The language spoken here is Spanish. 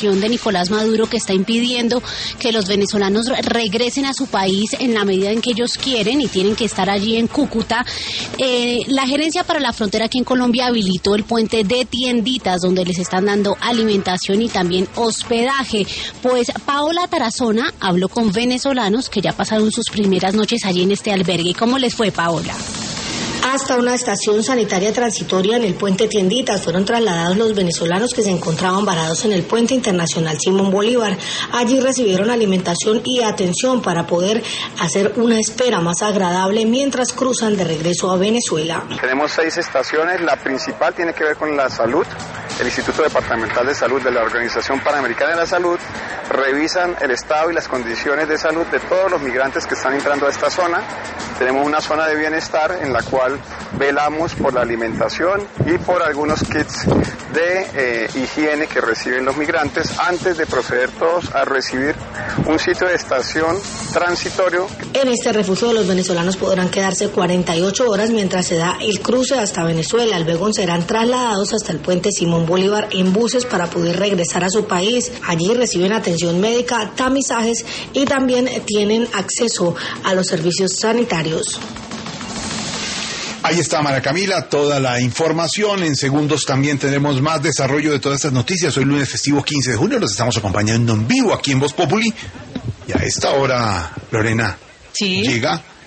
represión de Nicolás Maduro, que está impidiendo que los venezolanos regresen a su país en la medida en que ellos quieren y tienen que estar allí en Cúcuta. La Gerencia para la Frontera aquí en Colombia habilitó el puente de tienditas donde les están dando alimentación y también hospedaje. Pues Paola Tarazona habló con venezolanos que ya pasaron sus primeras noches allí en este albergue. ¿Cómo les fue, Paola? Hasta una estación sanitaria transitoria en el puente Tienditas fueron trasladados los venezolanos que se encontraban varados en el puente internacional Simón Bolívar. Allí recibieron alimentación y atención para poder hacer una espera más agradable mientras cruzan de regreso a Venezuela. Tenemos 6 estaciones, la principal tiene que ver con la salud. El Instituto Departamental de Salud de la Organización Panamericana de la Salud revisan el estado y las condiciones de salud de todos los migrantes que están entrando a esta zona. Tenemos una zona de bienestar en la cual velamos por la alimentación y por algunos kits de higiene que reciben los migrantes antes de proceder todos a recibir un sitio de estación transitorio. En este refugio los venezolanos podrán quedarse 48 horas mientras se da el cruce hasta Venezuela. Luego serán trasladados hasta el puente Simón Bolívar en buses para poder regresar a su país. Allí reciben atención médica, tamizajes y también tienen acceso a los servicios sanitarios. Ahí está, Mara Camila, toda la información. En segundos también tendremos más desarrollo de todas estas noticias. Hoy lunes festivo 15 de junio, los estamos acompañando en vivo aquí en Voz Populi. Y a esta hora, Lorena, ¿sí? Llega